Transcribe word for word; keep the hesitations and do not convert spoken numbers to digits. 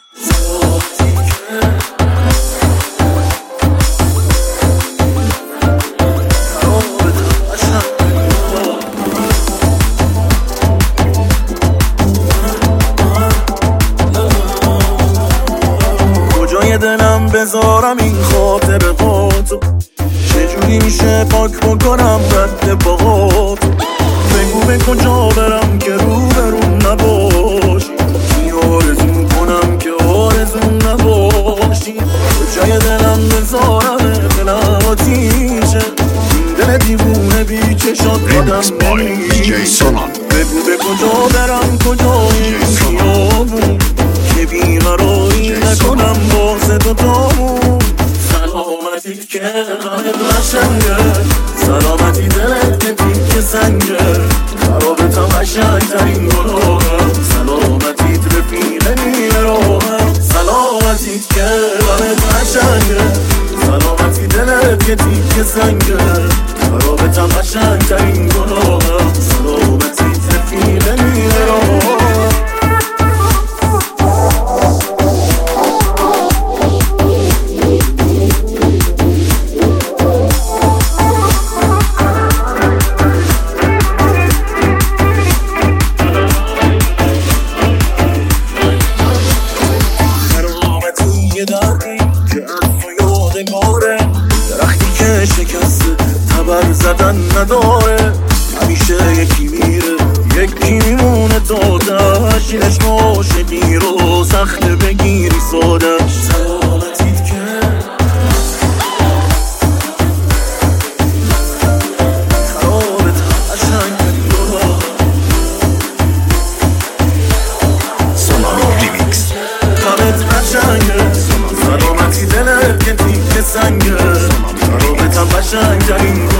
کجای دلم بذارم این خاطر هاتو، چجوری میشه پاک بکنم رد باهاتو. بگو به کجا برم که رو برون نباشی، چی آرزو کنم که آرزو نباشی. کجای دلم بذارم دلم آتیشه، این دل دیوونه بی چشات آدم نمیشه. بگو به کجا برم کجای این خیابون، که بیقراری نکنم واسه دوتامون. سلامتی که قلبت قشنگه، سلامتی دلت که تیک سنگه، خرابتم قشنگترین گناهم، سلامتیت رفیق نیمه راهم. سلامتی که قلبت قشنگه، سلامتی دلت که تیک سنگه، خرابتم قشنگترین گناهم، سلامتیت رفیق نیمه راهم. درختی که شکسته تبر زدن نداره، همیشه یکی میره یکی میمونه تا تهش. این عشق عاشقی رو سخته بگیری سادش. سلامتیت که خرابت قشنگترین گناهم. سونامی ریمیکس. خرابت قشنگه، سلامتی دلت که تیک سنگه، خرابتم قشنگترین گناهم.